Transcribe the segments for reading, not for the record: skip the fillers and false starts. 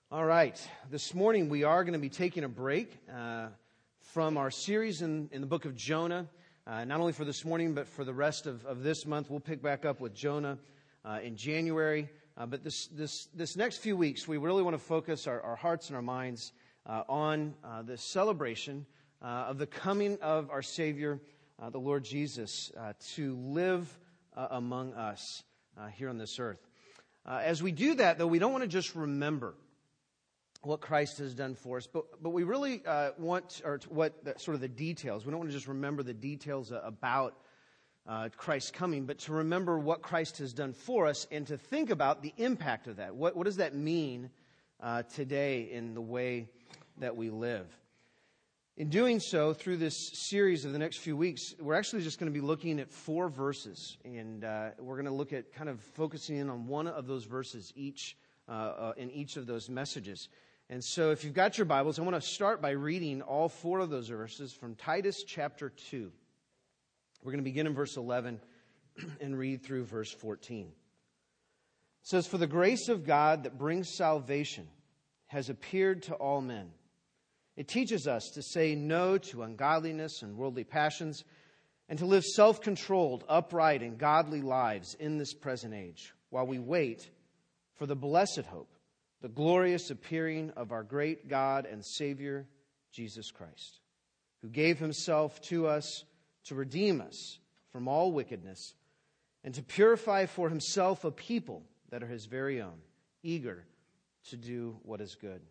All right. This morning we are going to be taking a break from our series in the book of Jonah. Not only for this morning, but for the rest of this month. We'll pick back up with Jonah in January. But this next few weeks, we really want to focus our hearts and our minds on the celebration of the coming of our Savior, the Lord Jesus, to live among us here on this earth. As we do that, though, we don't want to just remember what Christ has done for us, but we really want, or sort of the details. We don't want to just remember the details about Christ's coming, but to remember what Christ has done for us and to think about the impact of that. What does that mean today in the way that we live? In doing so, through this series of the next few weeks, we're actually just going to be looking at 4 verses, and we're going to look at kind of focusing in on one of those verses in each of those messages. And so if you've got your Bibles, I want to start by reading all 4 of those verses from Titus chapter 2. We're going to begin in verse 11 and read through verse 14. It says, "For the grace of God that brings salvation has appeared to all men. It teaches us to say no to ungodliness and worldly passions, and to live self-controlled, upright, and godly lives in this present age, while we wait for the blessed hope, the glorious appearing of our great God and Savior, Jesus Christ, who gave himself to us to redeem us from all wickedness and to purify for himself a people that are his very own, eager to do what is good."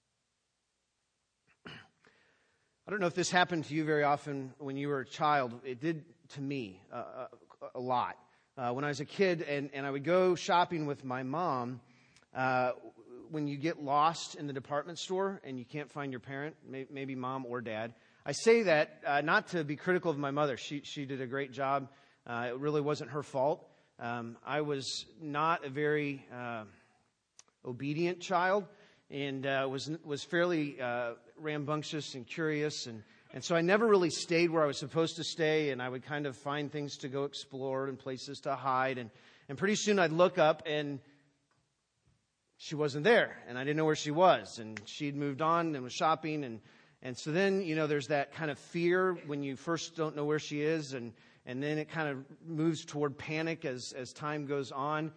I don't know if this happened to you very often when you were a child. It did to me a lot. When I was a kid and I would go shopping with my mom, when you get lost in the department store and you can't find your parent, maybe mom or dad. I say that not to be critical of my mother. She did a great job. It really wasn't her fault. I was not a very obedient child and was fairly rambunctious and curious. And so I never really stayed where I was supposed to stay, and I would kind of find things to go explore and places to hide. And pretty soon I'd look up and she wasn't there, and I didn't know where she was, and she'd moved on and was shopping, and so then, there's that kind of fear when you first don't know where she is, and then it kind of moves toward panic as time goes on.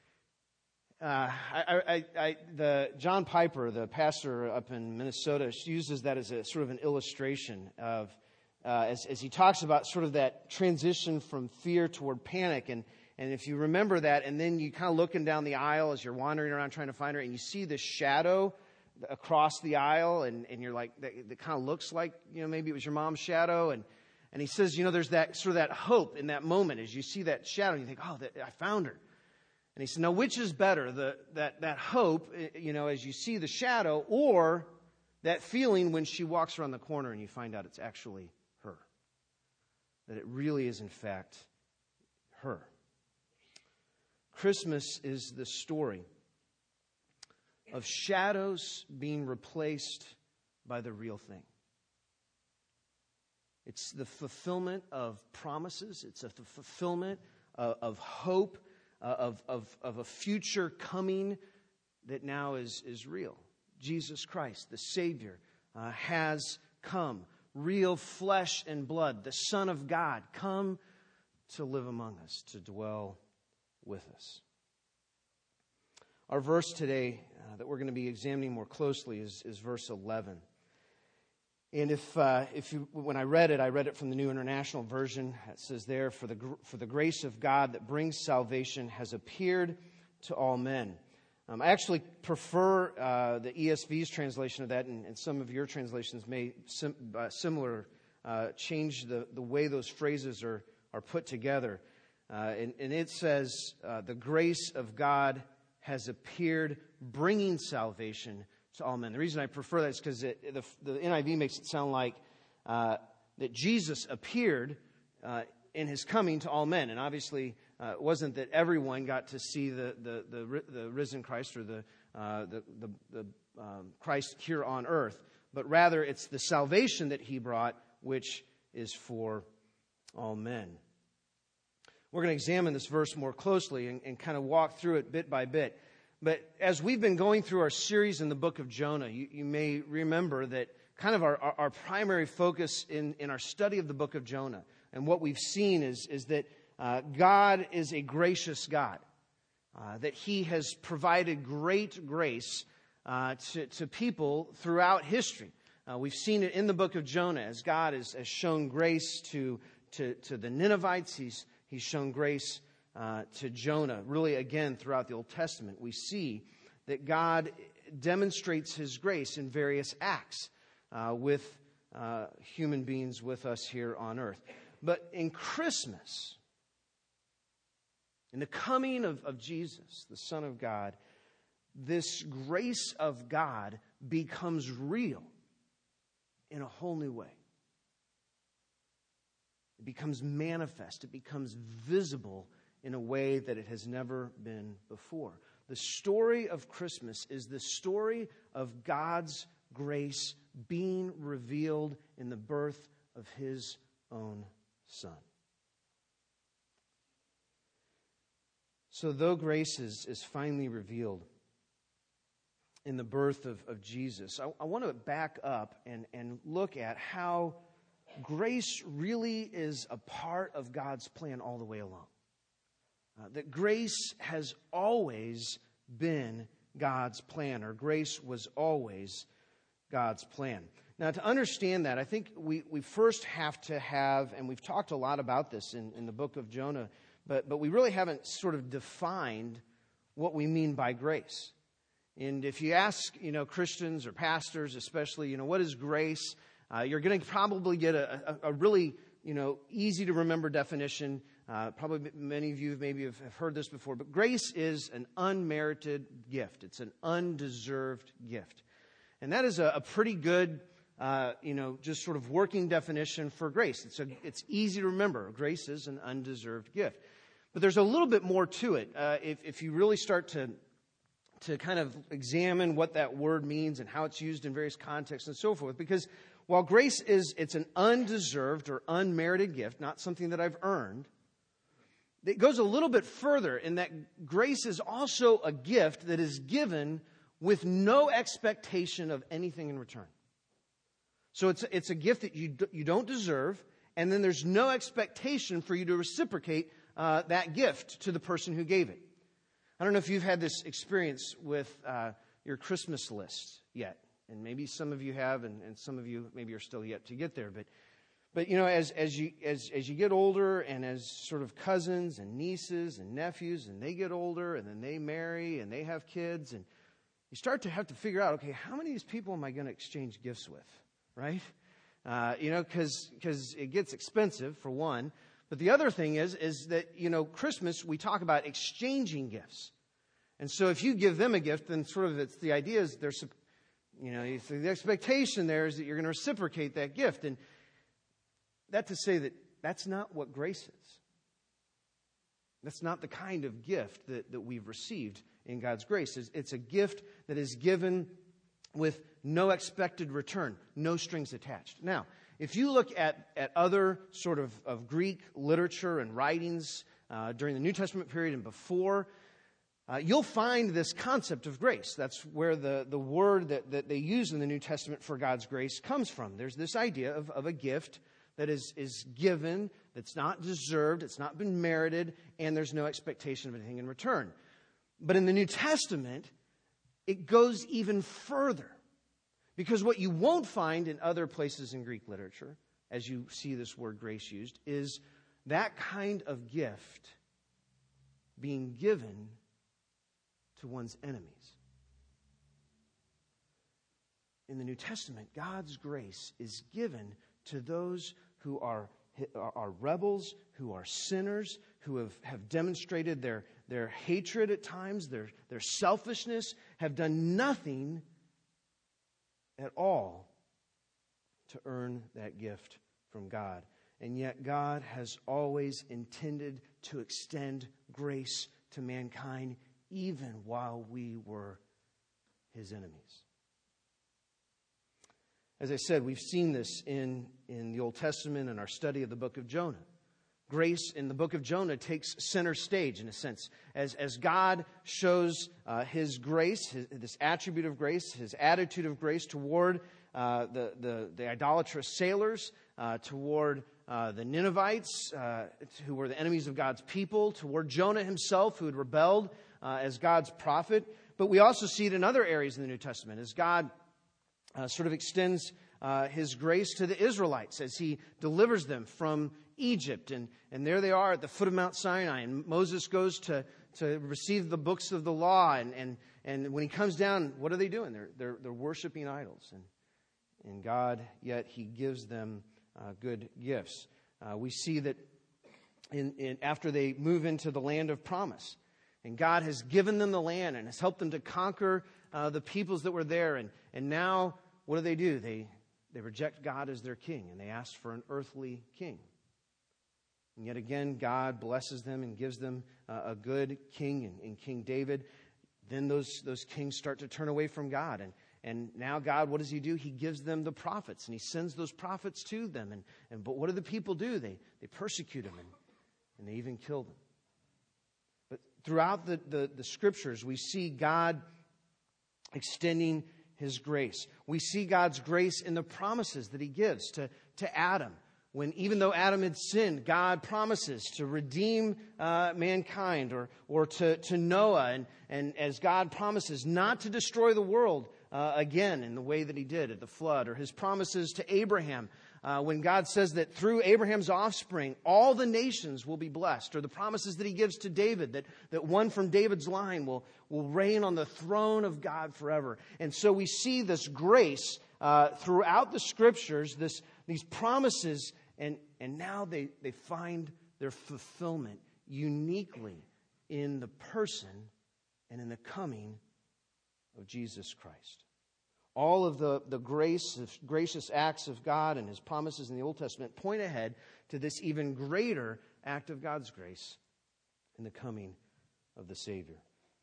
John Piper, the pastor up in Minnesota, uses that as a sort of an illustration of, as he talks about sort of that transition from fear toward panic. And if you remember that, and then you kind of looking down the aisle as you're wandering around trying to find her, and you see this shadow across the aisle, and you're like, that kind of looks like, maybe it was your mom's shadow. And he says, there's that sort of that hope in that moment as you see that shadow, and you think, oh, I found her. And he said, now which is better, that hope, as you see the shadow, or that feeling when she walks around the corner and you find out it's actually her? That it really is, in fact, her. Christmas is the story of shadows being replaced by the real thing. It's the fulfillment of promises. It's the fulfillment of hope, of a future coming that now is real. Jesus Christ, the Savior, has come. Real flesh and blood, the Son of God, come to live among us, to dwell with us. Our verse today that we're going to be examining more closely is verse 11. And when I read it from the New International Version. It says there, for the grace of God that brings salvation has appeared to all men. I actually prefer the ESV's translation of that, and some of your translations may similar change the way those phrases are put together. And it says, the grace of God has appeared, bringing salvation to all men. The reason I prefer that is because the NIV makes it sound like that Jesus appeared in his coming to all men. And obviously, it wasn't that everyone got to see the risen Christ or the Christ here on earth, but rather it's the salvation that he brought, which is for all men. We're going to examine this verse more closely and kind of walk through it bit by bit. But as we've been going through our series in the book of Jonah, you may remember that kind of our primary focus in our study of the book of Jonah and what we've seen is that God is a gracious God, that He has provided great grace to people throughout history. We've seen it in the book of Jonah as God has shown grace to the Ninevites. He's shown grace to Jonah. Really, again, throughout the Old Testament, we see that God demonstrates His grace in various acts with human beings with us here on earth. But in Christmas, in the coming of Jesus, the Son of God, this grace of God becomes real in a whole new way. It becomes manifest. It becomes visible in a way that it has never been before. The story of Christmas is the story of God's grace being revealed in the birth of His own Son. So though grace is finally revealed in the birth of Jesus, I want to back up and look at how grace really is a part of God's plan all the way along. That grace has always been God's plan, or grace was always God's plan. Now, to understand that, I think we first have to have, and we've talked a lot about this in the book of Jonah, but we really haven't sort of defined what we mean by grace. And if you ask, Christians or pastors especially, what is grace? You're going to probably get a really, easy to remember definition. Probably many of you maybe have heard this before, but grace is an unmerited gift. It's an undeserved gift. And that is a pretty good, just sort of working definition for grace. It's easy to remember. Grace is an undeserved gift. But there's a little bit more to it. If you really start to kind of examine what that word means and how it's used in various contexts and so forth. Because while grace it's an undeserved or unmerited gift, not something that I've earned, it goes a little bit further in that grace is also a gift that is given with no expectation of anything in return. So it's a gift that you don't deserve, and then there's no expectation for you to reciprocate that gift to the person who gave it. I don't know if you've had this experience with your Christmas list yet, and maybe some of you have, and some of you maybe are still yet to get there. But as you get older, and as sort of cousins and nieces and nephews, and they get older, and then they marry and they have kids, and you start to have to figure out, okay, how many of these people am I going to exchange gifts with, right? Because it gets expensive for one. But the other thing is that, Christmas, we talk about exchanging gifts. And so if you give them a gift, then sort of the idea is there's, the expectation there is that you're going to reciprocate that gift. And that to say that that's not what grace is. That's not the kind of gift that we've received in God's grace. It's a gift that is given with no expected return, no strings attached. Now, if you look at other sort of Greek literature and writings during the New Testament period and before, you'll find this concept of grace. That's where the word that they use in the New Testament for God's grace comes from. There's this idea of a gift that is given, that's not deserved, it's not been merited, and there's no expectation of anything in return. But in the New Testament, it goes even further. Because what you won't find in other places in Greek literature, as you see this word grace used, is that kind of gift being given to one's enemies. In the New Testament, God's grace is given to those who are rebels, who are sinners, who have demonstrated their hatred at times, their selfishness, have done nothing at all to earn that gift from God. And yet God has always intended to extend grace to mankind even while we were His enemies. As I said, we've seen this in the Old Testament in our study of the book of Jonah. grace in the book of Jonah takes center stage in a sense. As God shows His grace, this attribute of grace, His attitude of grace toward the idolatrous sailors, toward the Ninevites, who were the enemies of God's people, toward Jonah himself, who had rebelled as God's prophet. But we also see it in other areas in the New Testament, as God sort of extends His grace to the Israelites as He delivers them from Egypt. And there they are at the foot of Mount Sinai. And Moses goes to receive the books of the law. And when he comes down, what are they doing? They're worshiping idols. And God, yet He gives them good gifts. We see that after they move into the land of promise, and God has given them the land and has helped them to conquer the peoples that were there. And now, what do? They reject God as their king, and they ask for an earthly king. And yet again, God blesses them and gives them a good king in King David. Then those kings start to turn away from God. And now God, what does He do? He gives them the prophets, and He sends those prophets to them. But what do the people do? They persecute them, and they even kill them. But throughout the Scriptures, we see God extending His grace. We see God's grace in the promises that He gives to Adam. When even though Adam had sinned, God promises to redeem mankind, or to Noah, and as God promises not to destroy the world again in the way that He did at the flood, or His promises to Abraham when God says that through Abraham's offspring all the nations will be blessed, or the promises that He gives to David that one from David's line will reign on the throne of God forever. And so we see this grace throughout the Scriptures, these promises. And now they find their fulfillment uniquely in the person and in the coming of Jesus Christ. All of the gracious acts of God and His promises in the Old Testament point ahead to this even greater act of God's grace in the coming of the Savior.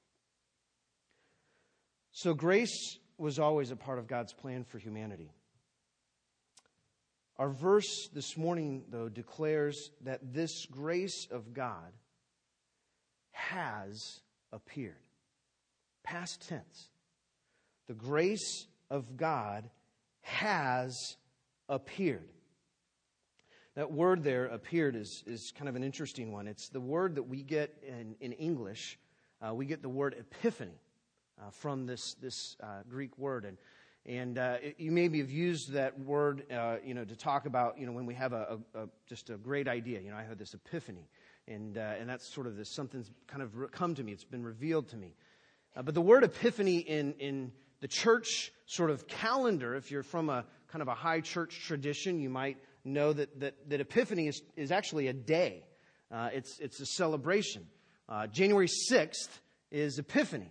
So grace was always a part of God's plan for humanity. Our verse this morning, though, declares that this grace of God has appeared. Past tense. The grace of God has appeared. That word there, appeared, is kind of an interesting one. It's the word that we get in English. We get the word epiphany from this Greek word. And you maybe have used that word, to talk about, when we have just a great idea. I had this epiphany, and that's sort of something's kind of come to me. It's been revealed to me. But the word epiphany in the church sort of calendar, if you're from a kind of a high church tradition, you might know that Epiphany is actually a day. It's a celebration. January 6th is Epiphany.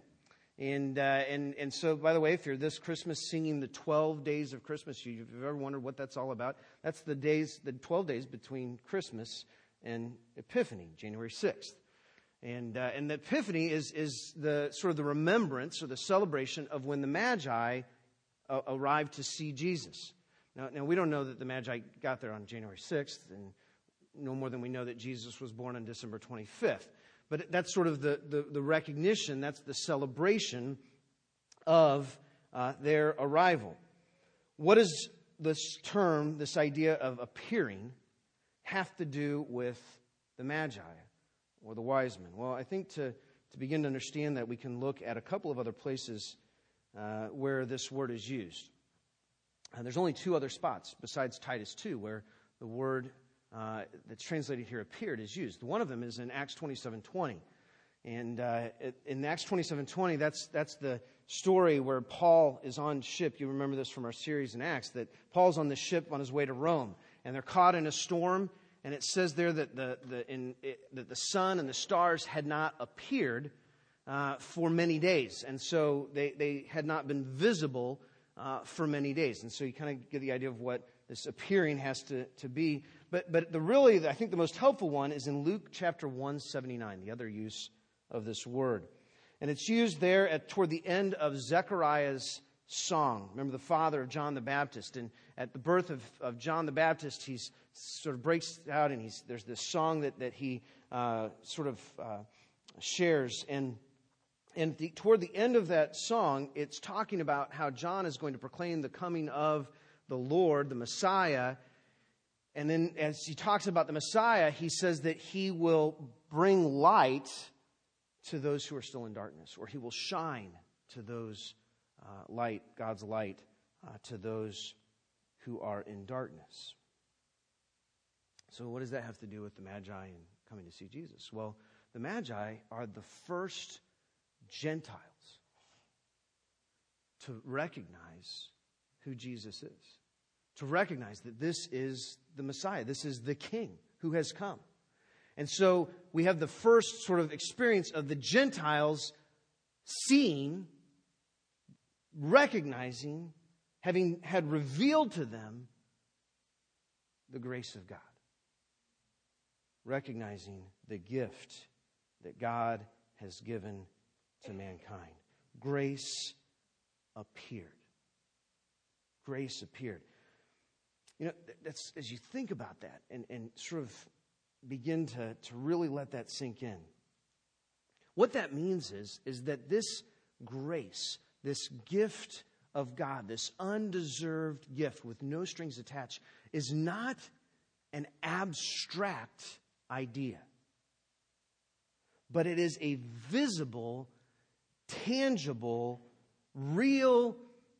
And so, by the way, if you're this Christmas singing the 12 days of Christmas, if you've ever wondered what that's all about, that's the 12 days between Christmas and Epiphany, January 6th. And the Epiphany is the sort of the remembrance or the celebration of when the Magi arrived to see Jesus. Now we don't know that the Magi got there on January 6th, and no more than we know that Jesus was born on December 25th. But that's sort of the recognition, that's the celebration of their arrival. What does this term, this idea of appearing, have to do with the Magi or the wise men? Well, I think to begin to understand that, we can look at a couple of other places where this word is used. There's only two other spots besides Titus 2 where the word that's translated here, appeared, is used. One of them is in Acts 27:20. And in Acts 27:20, that's the story where Paul is on ship. You remember this from our series in Acts, that Paul's on the ship on his way to Rome. And they're caught in a storm. And it says there that the sun and the stars had not appeared for many days. And so they had not been visible for many days. And so you kind of get the idea of what this appearing has to be. But I think the most helpful one is in Luke chapter 179, the other use of this word. And it's used there toward the end of Zechariah's song. Remember the father of John the Baptist. And at the birth of John the Baptist, he sort of breaks out and there's this song that he shares. And toward the end of that song, it's talking about how John is going to proclaim the coming of the Lord, the Messiah. And then as he talks about the Messiah, he says that he will bring light to those who are still in darkness, or he will shine to those God's light to those who are in darkness. So what does that have to do with the Magi and coming to see Jesus? Well, the Magi are the first Gentiles to recognize who Jesus is, to recognize that this is the Messiah, this is the King who has come. And so we have the first sort of experience of the Gentiles seeing, recognizing, having had revealed to them the grace of God. Recognizing the gift that God has given to mankind. Grace appeared. Grace appeared. You know, that's, as you think about that and sort of begin to really let that sink in, what that means is that this grace, this gift of God, this undeserved gift with no strings attached, is not an abstract idea, but it is a visible, tangible, real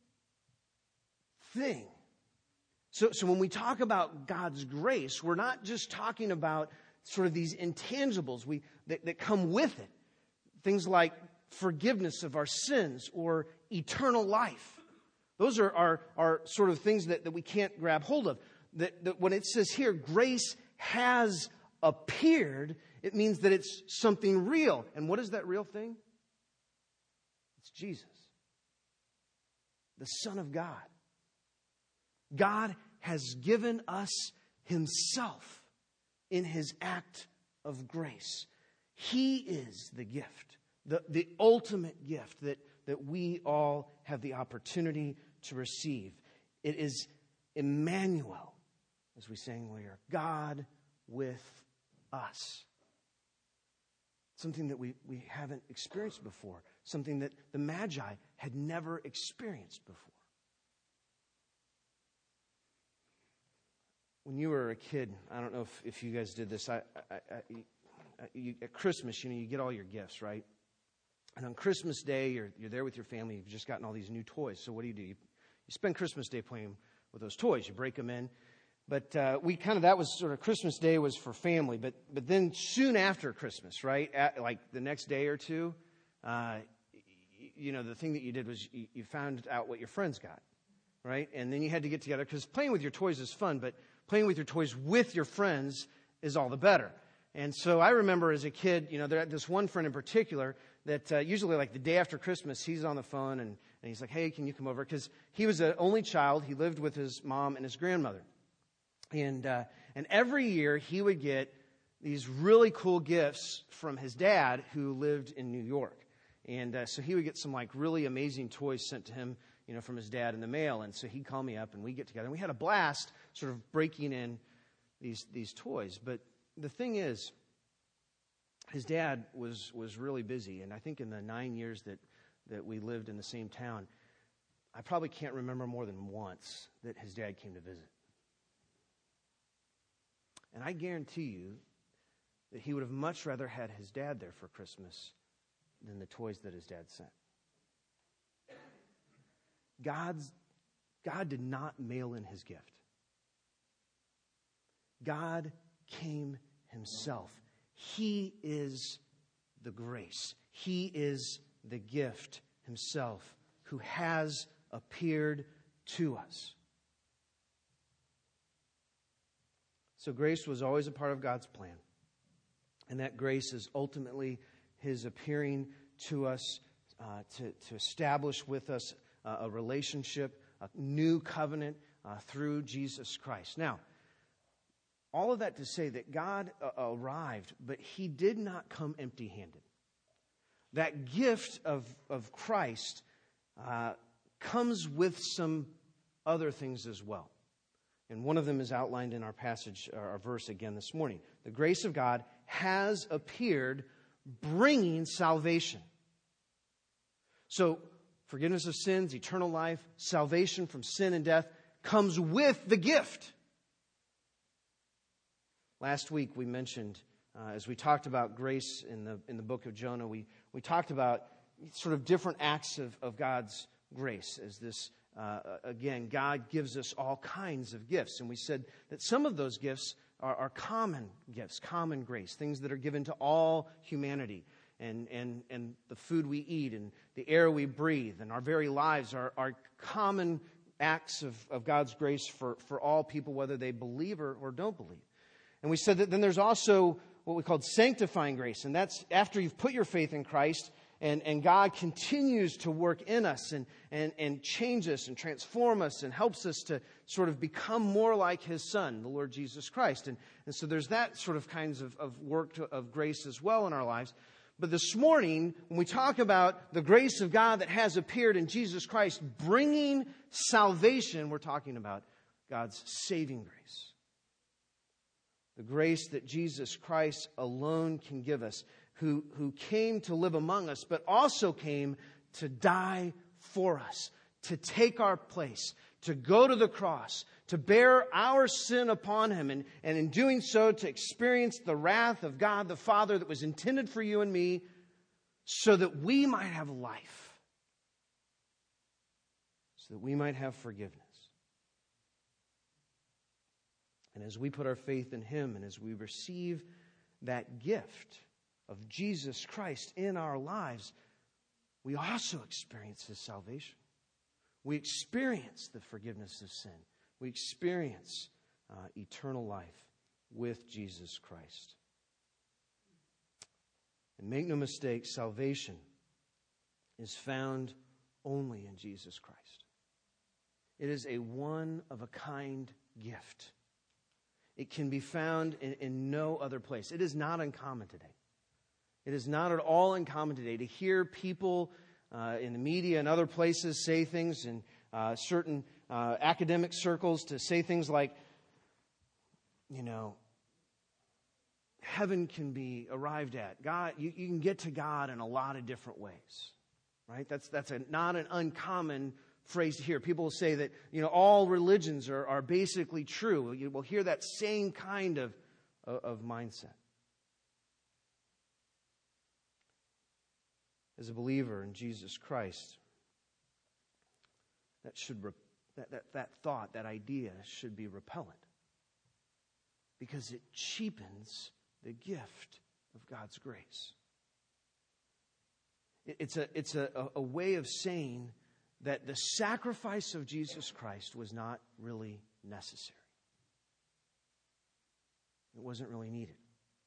thing. So when we talk about God's grace, we're not just talking about sort of these intangibles that come with it. Things like forgiveness of our sins or eternal life. Those are sort of things that we can't grab hold of. That when it says here, grace has appeared, it means that it's something real. And what is that real thing? It's Jesus, the Son of God. God has given us Himself in His act of grace. He is the gift, the ultimate gift that we all have the opportunity to receive. It is Emmanuel, as we sang earlier, God with us. Something that we haven't experienced before. Something that the Magi had never experienced before. When you were a kid, I don't know if you guys did this. At Christmas, you get all your gifts, right? And on Christmas Day, you're there with your family. You've just gotten all these new toys. So what do? You spend Christmas Day playing with those toys. You break them in. But that was sort of Christmas Day was for family. But then soon after Christmas, right, like the next day or two, the thing that you did was you found out what your friends got, right? And then you had to get together because playing with your toys is fun, but playing with your toys with your friends is all the better. And so I remember as a kid, there had this one friend in particular that usually like the day after Christmas, he's on the phone and he's like, hey, can you come over? Because he was the only child. He lived with his mom and his grandmother. And every year he would get these really cool gifts from his dad who lived in New York. And so he would get some like really amazing toys sent to him, from his dad in the mail. And so he'd call me up and we'd get together. And we had a blast sort of breaking in these toys. But the thing is, his dad was really busy. And I think in the 9 years that we lived in the same town, I probably can't remember more than once that his dad came to visit. And I guarantee you that he would have much rather had his dad there for Christmas than the toys that his dad sent. God did not mail in His gift. God came Himself. He is the grace. He is the gift Himself who has appeared to us. So grace was always a part of God's plan. And that grace is ultimately His appearing to us to establish with us a relationship, a new covenant through Jesus Christ. Now, all of that to say that God arrived, but He did not come empty-handed. That gift of Christ comes with some other things as well. And one of them is outlined in our passage, our verse again this morning. The grace of God has appeared, bringing salvation. So, forgiveness of sins, eternal life, salvation from sin and death comes with the gift. Last week we mentioned, as we talked about grace in the book of Jonah, we talked about sort of different acts of God's grace. As this, again, God gives us all kinds of gifts. And we said that some of those gifts are common gifts, common grace, things that are given to all humanity. And the food we eat and the air we breathe and our very lives are common acts of God's grace for all people, whether they believe or don't believe. And we said that then there's also what we called sanctifying grace. And that's after you've put your faith in Christ and God continues to work in us and change us and transform us and helps us to sort of become more like His Son, the Lord Jesus Christ. And so there's that sort of kinds of work of grace as well in our lives. But this morning, when we talk about the grace of God that has appeared in Jesus Christ, bringing salvation, we're talking about God's saving grace. The grace that Jesus Christ alone can give us, who came to live among us, but also came to die for us, to take our place, to go to the cross, to bear our sin upon Him, and in doing so to experience the wrath of God the Father that was intended for you and me so that we might have life, so that we might have forgiveness. And as we put our faith in Him and as we receive that gift of Jesus Christ in our lives, we also experience His salvation. We experience the forgiveness of sin. We experience eternal life with Jesus Christ. And make no mistake, salvation is found only in Jesus Christ. It is a one-of-a-kind gift. It can be found in no other place. It is not uncommon today. It is not at all uncommon today to hear people in the media and other places say things in certain academic circles, to say things like, heaven can be arrived at. God, you can get to God in a lot of different ways, right? That's not an uncommon phrase to hear. People will say that all religions are basically true. You will hear that same kind of mindset. As a believer in Jesus Christ, that thought, that idea should be repellent, because it cheapens the gift of God's grace. It's a way of saying that the sacrifice of Jesus Christ was not really necessary. It wasn't really needed.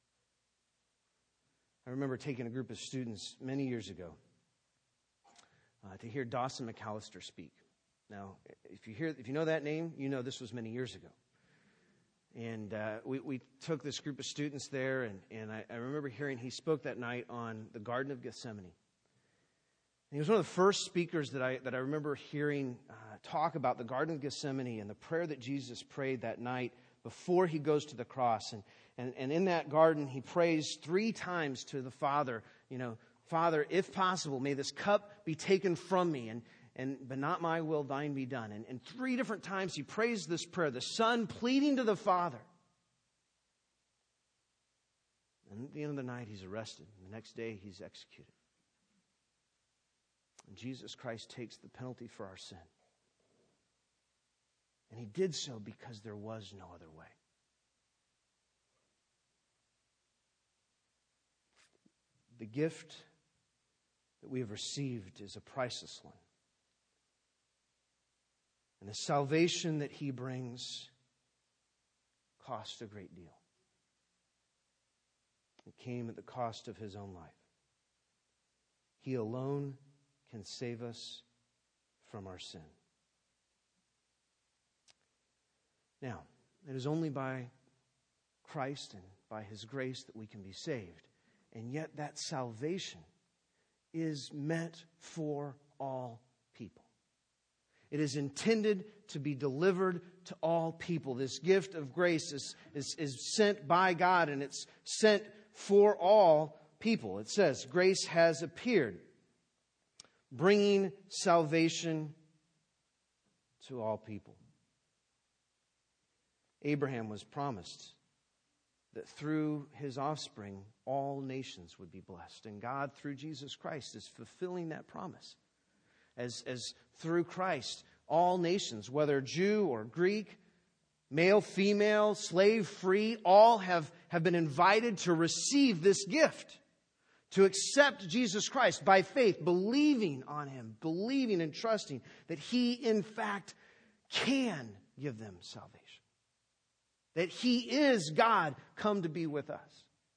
I remember taking a group of students many years ago to hear Dawson McAllister speak. Now, if you know that name, you know this was many years ago. And we took this group of students there, and I remember hearing he spoke that night on the Garden of Gethsemane. And he was one of the first speakers that I remember hearing talk about the Garden of Gethsemane and the prayer that Jesus prayed that night before He goes to the cross. And in that garden, He prays 3 times to the Father, Father, if possible, may this cup be taken from me, but not my will, thine be done. And 3 different times He prays this prayer, the Son pleading to the Father. And at the end of the night, He's arrested. And the next day, He's executed. And Jesus Christ takes the penalty for our sin. And He did so because there was no other way. The gift that we have received is a priceless one. And the salvation that He brings cost a great deal. It came at the cost of His own life. He alone can save us from our sin. Now, it is only by Christ and by His grace that we can be saved. And yet that salvation is meant for all people. It is intended to be delivered to all people. This gift of grace is sent by God, and it's sent for all people. It says, grace has appeared, bringing salvation to all people. Abraham was promised that through his offspring, all nations would be blessed. And God, through Jesus Christ, is fulfilling that promise. As through Christ, all nations, whether Jew or Greek, male, female, slave, free, all have been invited to receive this gift, to accept Jesus Christ by faith, believing on Him, believing and trusting that He, in fact, can give them salvation. That He is God come to be with us.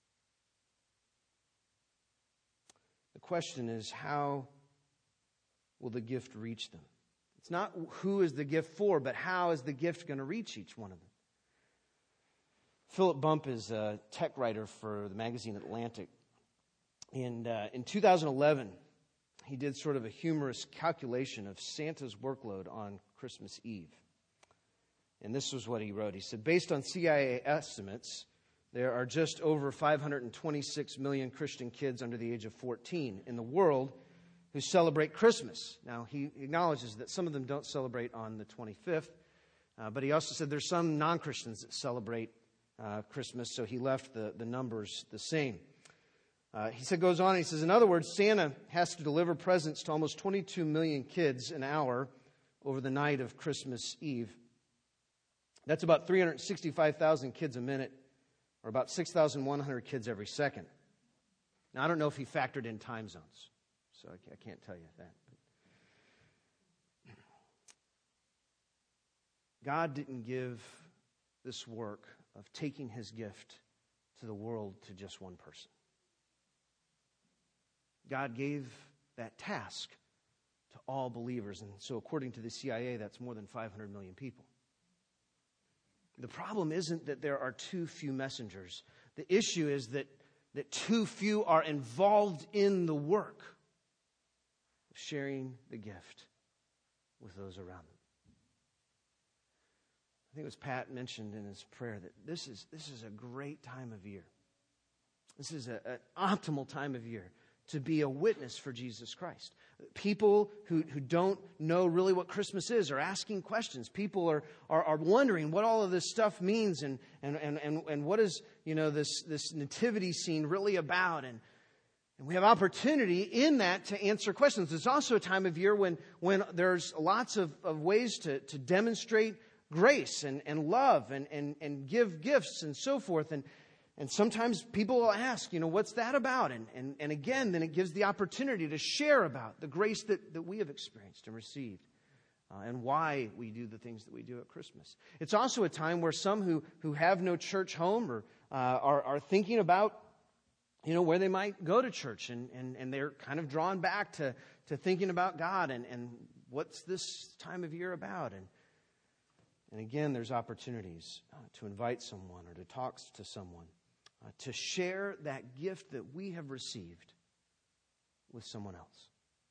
The question is, how will the gift reach them? It's not who is the gift for, but how is the gift going to reach each one of them? Philip Bump is a tech writer for the magazine Atlantic. And in 2011, he did sort of a humorous calculation of Santa's workload on Christmas Eve. And this was what he wrote. He said, based on CIA estimates, there are just over 526 million Christian kids under the age of 14 in the world who celebrate Christmas. Now, he acknowledges that some of them don't celebrate on the 25th, but he also said there's some non-Christians that celebrate Christmas, so he left the numbers the same. Goes on, he says, in other words, Santa has to deliver presents to almost 22 million kids an hour over the night of Christmas Eve. That's about 365,000 kids a minute, or about 6,100 kids every second. Now, I don't know if he factored in time zones, so I can't tell you that. God didn't give this work of taking His gift to the world to just one person. God gave that task to all believers, and so according to the CIA, that's more than 500 million people. The problem isn't that there are too few messengers. The issue is that too few are involved in the work of sharing the gift with those around them. I think it was Pat mentioned in his prayer that this is a great time of year. This is an optimal time of year to be a witness for Jesus Christ. People who don't know really what Christmas is are asking questions. People are wondering what all of this stuff means and what is, this nativity scene really about. And we have opportunity in that to answer questions. It's also a time of year when there's lots of ways to demonstrate grace and love and give gifts and so forth. And sometimes people will ask, what's that about? And again, then it gives the opportunity to share about the grace that we have experienced and received and why we do the things that we do at Christmas. It's also a time where some who have no church home or are thinking about, where they might go to church and they're kind of drawn back to thinking about God and what's this time of year about. And again, there's opportunities to invite someone or to talk to someone. To share that gift that we have received with someone else.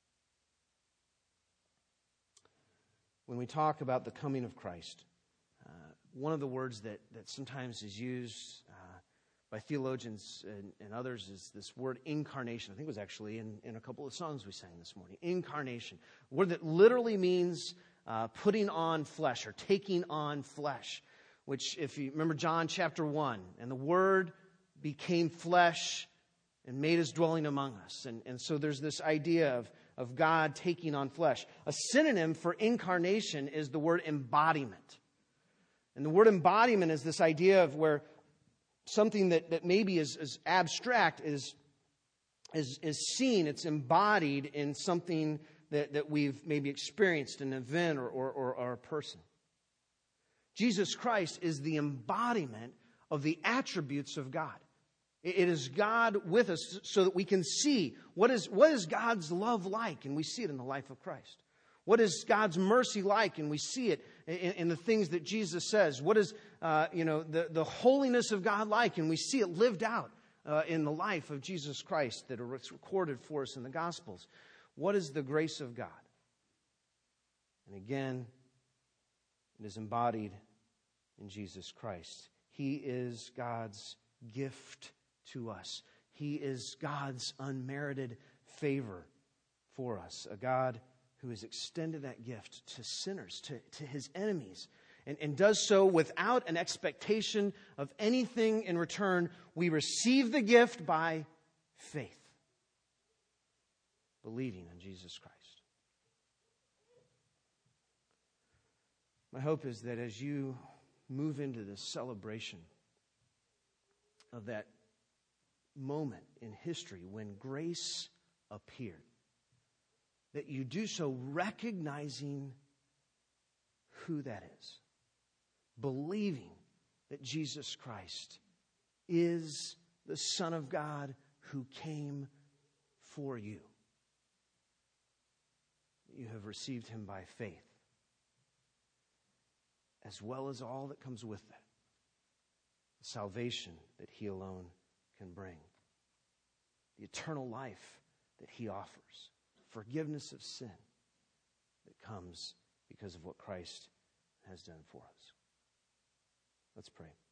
When we talk about the coming of Christ, one of the words that sometimes is used by theologians and others is this word incarnation. I think it was actually in a couple of songs we sang this morning. Incarnation. A word that literally means putting on flesh or taking on flesh. Which, if you remember John chapter 1, and the Word became flesh and made His dwelling among us. And so there's this idea of God taking on flesh. A synonym for incarnation is the word embodiment. And the word embodiment is this idea of where something that maybe is abstract is seen, it's embodied in something that we've maybe experienced, an event or a person. Jesus Christ is the embodiment of the attributes of God. It is God with us so that we can see what is God's love like, and we see it in the life of Christ. What is God's mercy like, and we see it in the things that Jesus says. What is the holiness of God like, and we see it lived out in the life of Jesus Christ that are recorded for us in the Gospels. What is the grace of God? And again, it is embodied in Jesus Christ. He is God's gift to us. He is God's unmerited favor for us. A God who has extended that gift to sinners, to His enemies, and does so without an expectation of anything in return. We receive the gift by faith, believing in Jesus Christ. My hope is that as you move into this celebration of that moment in history when grace appeared, that you do so recognizing who that is, believing that Jesus Christ is the Son of God who came for you. You have received Him by faith, as well as all that comes with that. The salvation that He alone can bring. The eternal life that He offers. Forgiveness of sin that comes because of what Christ has done for us. Let's pray.